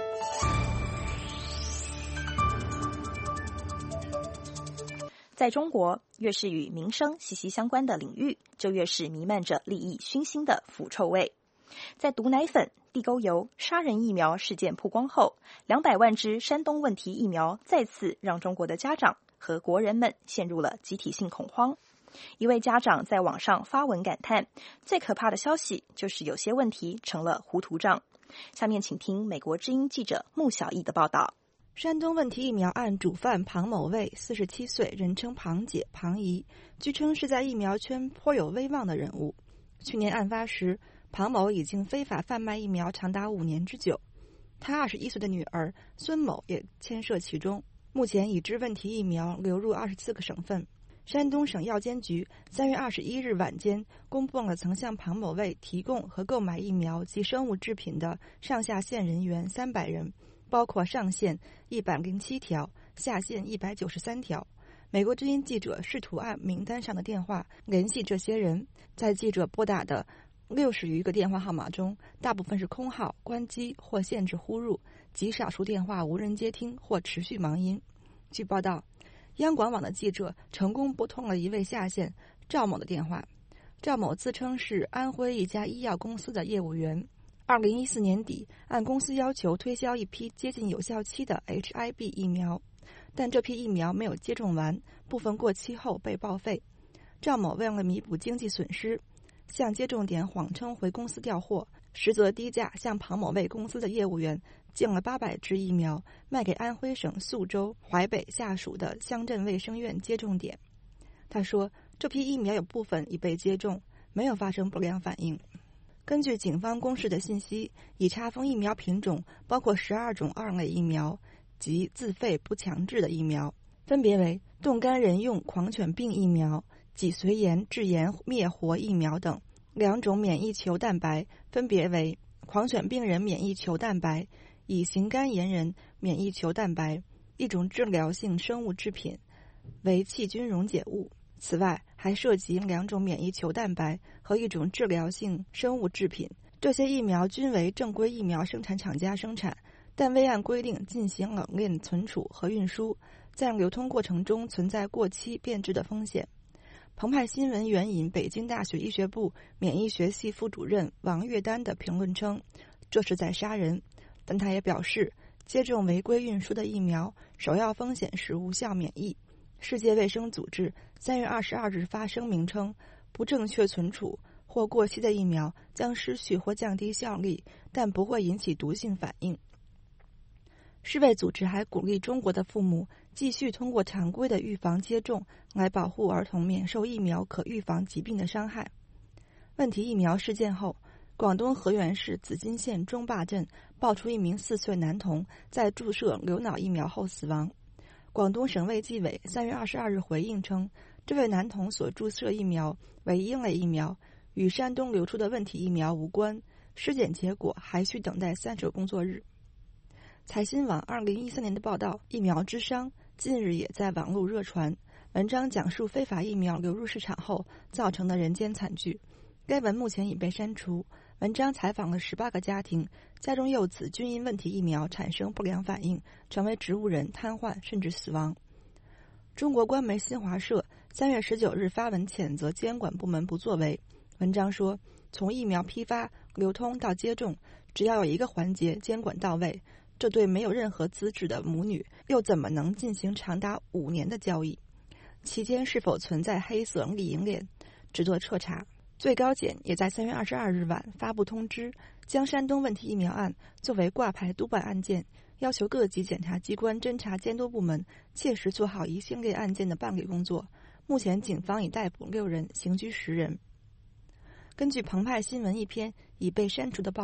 C: 在中国，越是与民生息息相关的领域，就越是弥漫着利益熏心的腐臭味。在毒奶粉、地沟油、杀人疫苗事件曝光后，两百万支山东问题疫苗再次让中国的家长和国人们陷入了集体性恐慌。一位家长在网上发文感叹，最可怕的消息就是有些问题成了糊涂账。下面请听美国之音记者穆小艺的报道。
I: 山东问题疫苗案主犯庞某卫，四十七岁，人称庞姐、庞姨，据称是在疫苗圈颇有威望的人物。去年案发时，庞某已经非法贩卖疫苗长达五年之久，他二十一岁的女儿孙某也牵涉其中。目前已知问题疫苗流入二十四个省份。山东省药监局三月二十一日晚间公布了曾向庞某卫提供和购买疫苗及生物制品的上下线人员三百人，包括上线一百零七条，下线一百九十三条。美国之音记者试图按名单上的电话联系这些人，在记者拨打的六十余个电话号码中，大部分是空号、关机或限制呼入，极少数电话无人接听或持续忙音。据报道，央广网的记者成功拨通了一位下线赵某的电话。赵某自称是安徽一家医药公司的业务员。二零一四年底，按公司要求推销一批接近有效期的 H I V 疫苗，但这批疫苗没有接种完，部分过期后被报废。赵某为了弥补经济损失，向接种点谎称回公司调货，实则低价向庞某卫公司的业务员进了八百支疫苗，卖给安徽省宿州、淮北下属的乡镇卫生院接种点。他说，这批疫苗有部分已被接种，没有发生不良反应。根据警方公示的信息，已查封疫苗品种包括十二种二类疫苗及自费不强制的疫苗，分别为冻干人用狂犬病疫苗、脊髓炎致炎灭活疫苗等。两种免疫球蛋白分别为狂犬病人免疫球蛋白、乙型肝炎人免疫球蛋白，一种治疗性生物制品为细菌溶解物。此外，还涉及两种免疫球蛋白和一种治疗性生物制品。这些疫苗均为正规疫苗生产厂家生产，但未按规定进行冷链存储和运输，在流通过程中存在过期变质的风险。澎湃新闻援引北京大学医学部免疫学系副主任王月丹的评论称，这是在杀人，但他也表示，接种违规运输的疫苗首要风险是无效免疫。世界卫生组织三月二十二日发声明称，不正确存储或过期的疫苗将失去或降低效力，但不会引起毒性反应。世卫组织还鼓励中国的父母继续通过常规的预防接种来保护儿童免受疫苗可预防疾病的伤害。问题疫苗事件后，广东河源市紫金县中坝镇爆出一名四岁男童在注射流脑疫苗后死亡。广东省卫计委三月二十二日回应称，这位男童所注射疫苗为鹰类疫苗，与山东流出的问题疫苗无关，尸检结果还需等待三十个工作日。财新网二零一三年的报道《疫苗之殇》近日也在网络热传，文章讲述非法疫苗流入市场后造成的人间惨剧。该文目前已被删除。文章采访了十八个家庭，家中幼子均因问题疫苗产生不良反应，成为植物人、瘫痪甚至死亡。中国官媒新华社三月十九日发文谴责监管部门不作为。文章说，从疫苗批发、流通到接种，只要有一个环节监管到位，这对没有任何资质的母女又怎么能进行长达五年的交易？期间是否存在黑色利益链，值得彻查。最高检也在三月二十二日晚发布通知，将山东问题疫苗案作为挂牌督办案件，要求各级检察机关侦查监督部门切实做好一系列案件的办理工作。目前警方已逮捕六人，刑拘十人。根据澎湃新闻一篇已被删除的报道，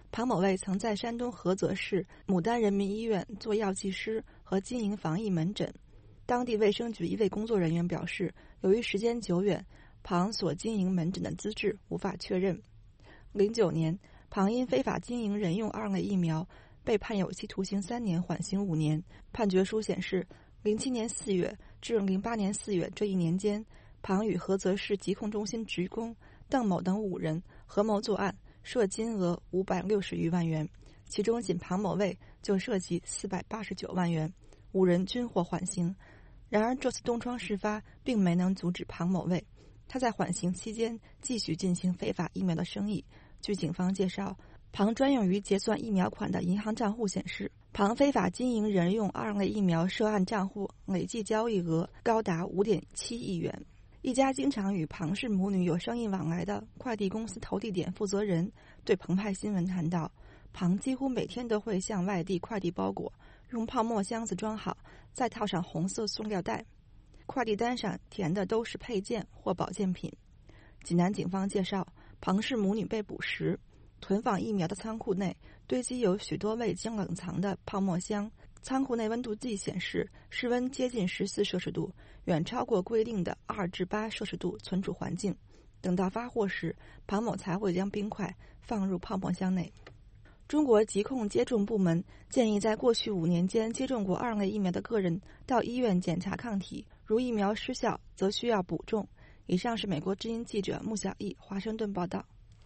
I: 庞某卫曾在山东菏泽市牡丹人民医院做药剂师和经营防疫门诊。当地卫生局一位工作人员表示，由于时间久远，庞所经营门诊的资质无法确认。零九年，庞因非法经营人用二类疫苗被判有期徒刑三年，缓刑五年。判决书显示，零七年四月至零八年四月这一年间，庞与菏泽市疾控中心职工邓某等五人合谋作案，涉金额五百六十余万元，其中仅庞某卫就涉及四百八十九万元，五人均获缓刑。然而，这次东窗事发并没能阻止庞某卫，他在缓刑期间继续进行非法疫苗的生意。据警方介绍，庞专用于结算疫苗款的银行账户显示，庞非法经营人用二类疫苗涉案账户累计交易额高达五点七亿元。一家经常与庞氏母女有生意往来的快递公司投递点负责人对澎湃新闻谈到，庞几乎每天都会向外地快递包裹，用泡沫箱子装好，再套上红色塑料袋。快递单上填的都是配件或保健品。济南警方介绍，庞氏母女被捕时，囤放疫苗的仓库内堆积有许多未经冷藏的泡沫箱，仓库内温度计显示室温接近十四摄氏度，远超过规定的二至八摄氏度存储环境。等到发货时，庞某才会将冰块放入泡沫箱内。中国疾控接种部门建议，在过去五年间接种过二类疫苗的个人到医院检查抗体，如疫苗失效，则需要补种。以上是美国之音记者穆小艺华盛顿报道。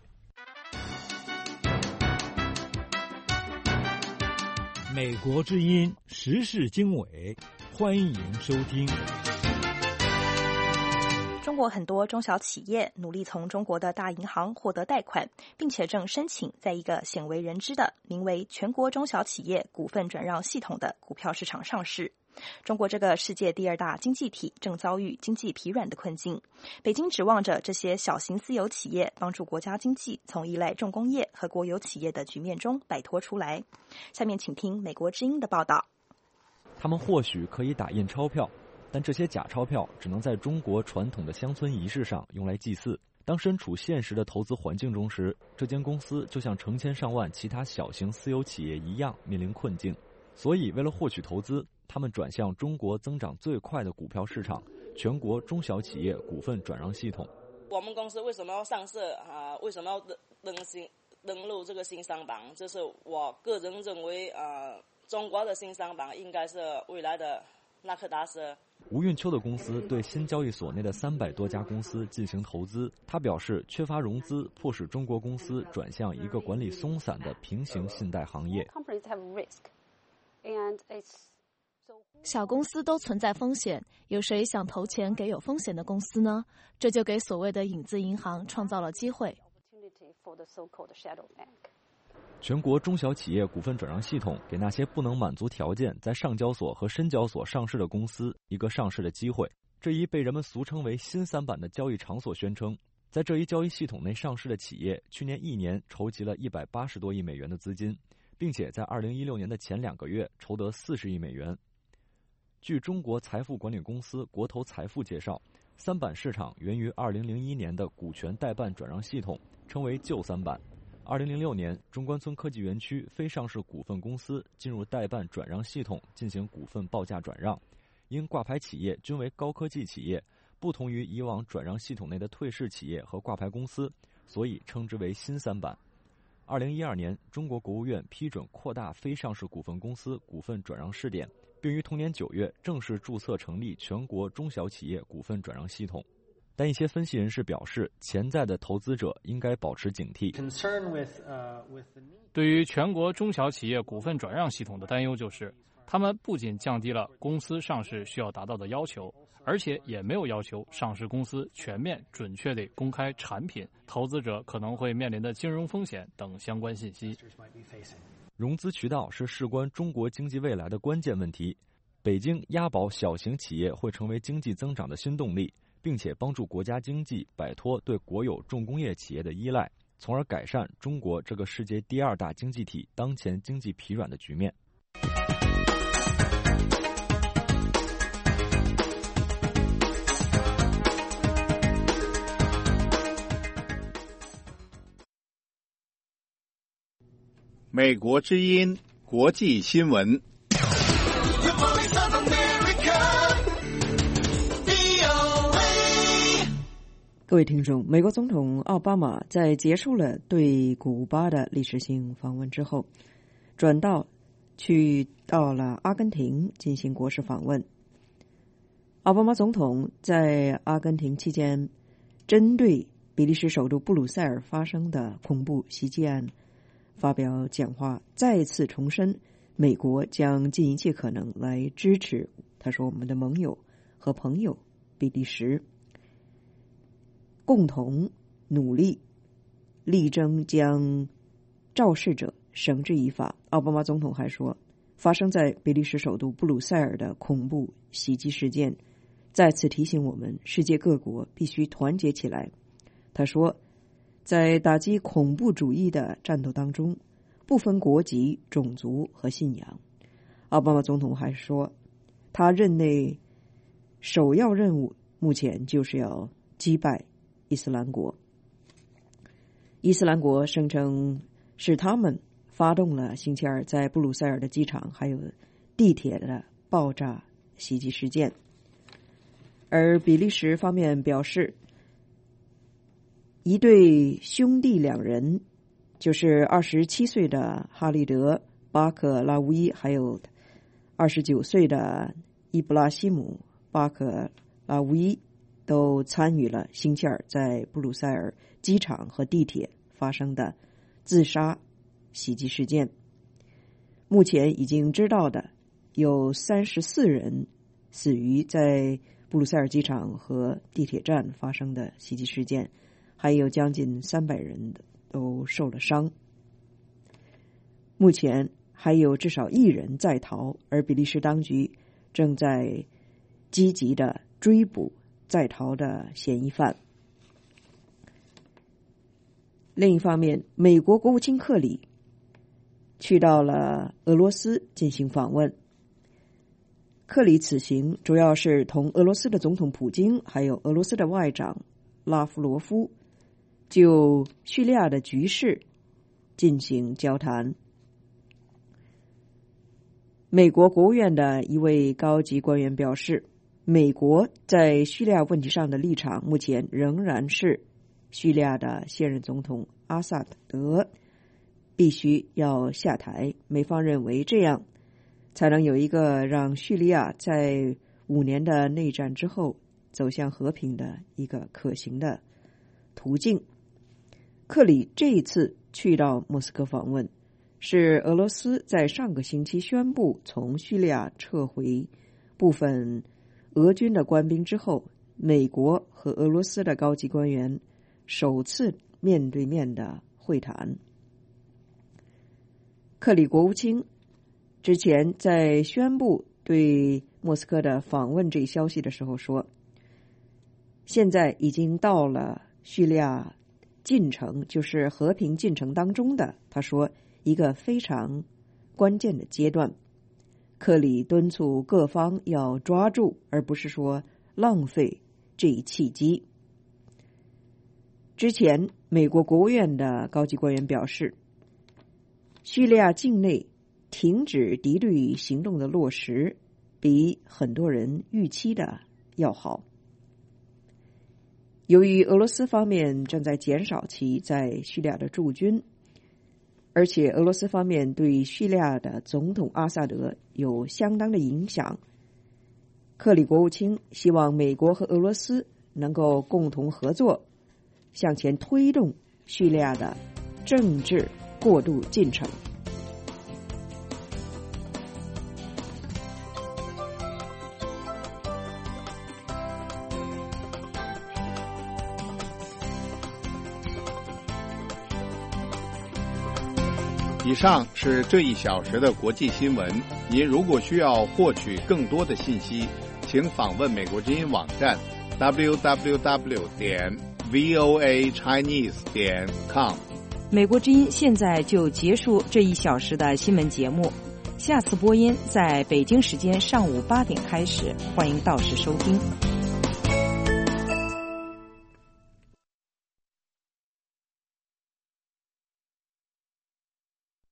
A: 美国之音时事经纬，欢迎收听。
C: 中国很多中小企业努力从中国的大银行获得贷款，并且正申请在一个鲜为人知的名为全国中小企业股份转让系统的股票市场上市。中国这个世界第二大经济体正遭遇经济疲软的困境，北京指望着这些小型私有企业帮助国家经济从依赖重工业和国有企业的局面中摆脱出来。下面请听美国之音的报道。
Y: 他们或许可以打印钞票，但这些假钞票只能在中国传统的乡村仪式上用来祭祀。当身处现实的投资环境中时，这间公司就像成千上万其他小型私有企业一样面临困境。所以为了获取投资，他们转向中国增长最快的股票市场——全国中小企业股份转让系统。
J: 我们公司为什么要上市啊？为什么要登新登录这个新商榜？这是我个人认为啊，中国的新商榜应该是未来的纳克达斯。
Y: 吴运秋的公司对新交易所内的三百多家公司进行投资。他表示，缺乏融资迫使中国公司转向一个管理松散的平行信贷行业。
K: 小公司都存在风险，有谁想投钱给有风险的公司呢？这就给所谓的影子银行创造了机会。
Y: 全国中小企业股份转让系统给那些不能满足条件在上交所和深交所上市的公司一个上市的机会。这一被人们俗称为新三板的交易场所宣称，在这一交易系统内上市的企业去年一年筹集了一百八十多亿美元的资金，并且在二零一六年的前两个月筹得四十亿美元。据中国财富管理公司国投财富介绍，三板市场源于二零零一年的股权代办转让系统，称为旧三板。二零零六年，中关村科技园区非上市股份公司进入代办转让系统进行股份报价转让，因挂牌企业均为高科技企业，不同于以往转让系统内的退市企业和挂牌公司，所以称之为新三板。二零一二年，中国国务院批准扩大非上市股份公司股份转让试点，并于同年九月正式注册成立全国中小企业股份转让系统。但一些分析人士表示，潜在的投资者应该保持警惕。
L: 对于全国中小企业股份转让系统的担忧就是，他们不仅降低了公司上市需要达到的要求，而且也没有要求上市公司全面准确地公开产品、投资者可能会面临的金融风险等相关信息。
Y: 融资渠道是事关中国经济未来的关键问题。北京押宝小型企业会成为经济增长的新动力，并且帮助国家经济摆脱对国有重工业企业的依赖，从而改善中国这个世界第二大经济体当前经济疲软的局面。
M: 美国之音国际新闻。
N: 各位听众，美国总统奥巴马在结束了对古巴的历史性访问之后，转到去到了阿根廷进行国事访问。奥巴马总统在阿根廷期间，针对比利时首都布鲁塞尔发生的恐怖袭击案发表讲话，再次重申美国将尽一切可能来支持他说我们的盟友和朋友比利时，共同努力力争将肇事者绳之以法。奥巴马总统还说，发生在比利时首都布鲁塞尔的恐怖袭击事件再次提醒我们，世界各国必须团结起来。他说，在打击恐怖主义的战斗当中，不分国籍、种族和信仰。奥巴马总统还说，他任内首要任务目前就是要击败伊斯兰国。伊斯兰国声称是他们发动了星期二在布鲁塞尔的机场还有地铁的爆炸袭击事件。而比利时方面表示，一对兄弟两人，就是二十七岁的哈利德·巴克拉乌伊还有二十九岁的伊布拉希姆·巴克拉乌伊，都参与了星期二在布鲁塞尔机场和地铁发生的自杀袭击事件。目前已经知道的有三十四人死于在布鲁塞尔机场和地铁站发生的袭击事件，还有将近三百人都受了伤。目前还有至少一人在逃，而比利时当局正在积极的追捕在逃的嫌疑犯。另一方面，美国国务卿克里去到了俄罗斯进行访问。克里此行主要是同俄罗斯的总统普京还有俄罗斯的外长拉夫罗夫就叙利亚的局势进行交谈。美国国务院的一位高级官员表示，美国在叙利亚问题上的立场目前仍然是叙利亚的现任总统阿萨德必须要下台，美方认为这样才能有一个让叙利亚在五年的内战之后走向和平的一个可行的途径。克里这一次去到莫斯科访问，是俄罗斯在上个星期宣布从叙利亚撤回部分俄军的官兵之后，美国和俄罗斯的高级官员首次面对面的会谈。克里国务卿之前在宣布对莫斯科的访问这一消息的时候说，现在已经到了叙利亚进程，就是和平进程当中的，他说一个非常关键的阶段。克里敦促各方要抓住，而不是说浪费这一契机。之前美国国务院的高级官员表示，叙利亚境内停止敌对行动的落实比很多人预期的要好。由于俄罗斯方面正在减少其在叙利亚的驻军，而且俄罗斯方面对叙利亚的总统阿萨德有相当的影响，克里国务卿希望美国和俄罗斯能够共同合作，向前推动叙利亚的政治过渡进程。
M: 以上是这一小时的国际新闻。您如果需要获取更多的信息，请访问美国之音网站 double-u double-u double-u 点 v o a chinese 点 com。
N: 美国之音现在就结束这一小时的新闻节目，下次播音在北京时间上午八点开始，欢迎到时收听。